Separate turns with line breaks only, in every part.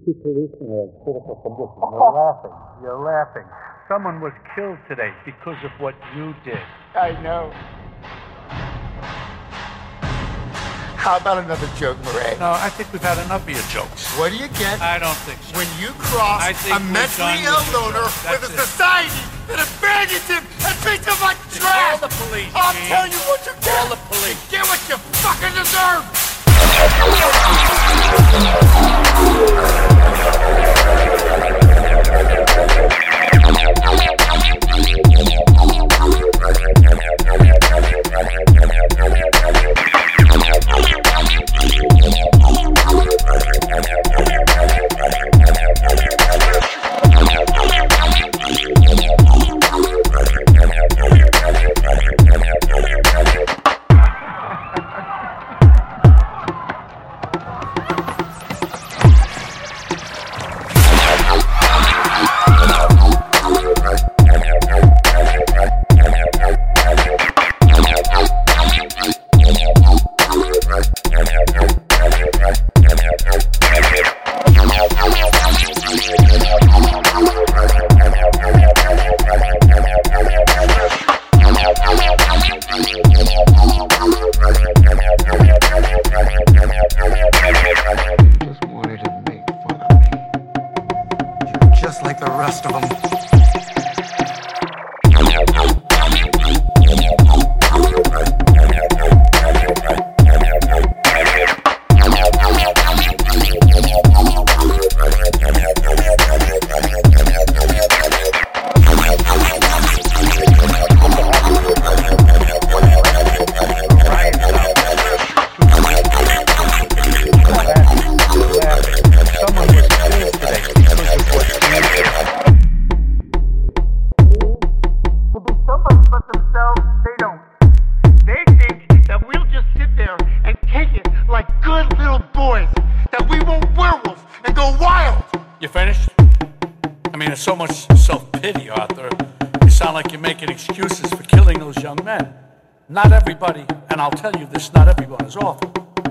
You're laughing. You're laughing. Someone was killed today because of what you did.
I know. How about another joke, Murray?
No, I think we've had enough of your jokes.
What do you get
I don't think so.
when you cross a mentally ill loner with a society that abandons him and treats him like trash?
Call the police,
I'll
Gene.
tell you what you get.
Call the police.
Get what you fucking deserve. Just like the rest of them.
You finished? I mean, there's so much self-pity out there. You sound like you're making excuses for killing those young men. Not everybody, and I'll tell you this, not everyone is awful.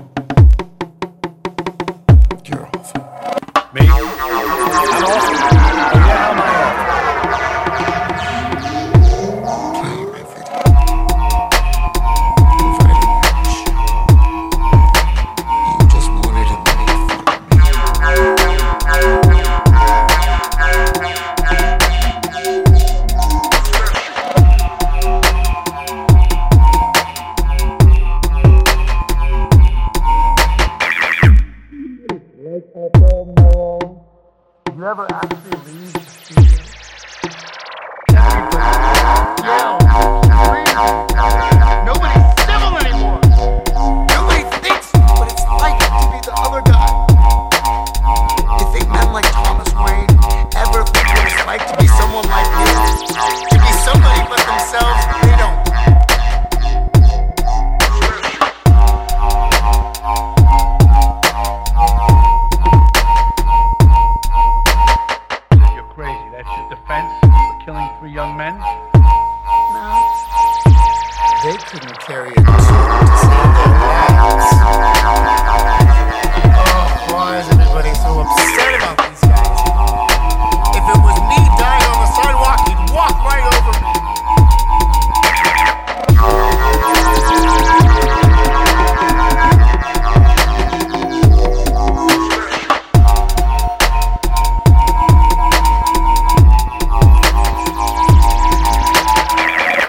You're awful.
Me? I'm awful. Oh, yeah, am I awful?
Playing my video. You just wanted to make fun of me. You ever actually leave the studio? Everybody yell, scream.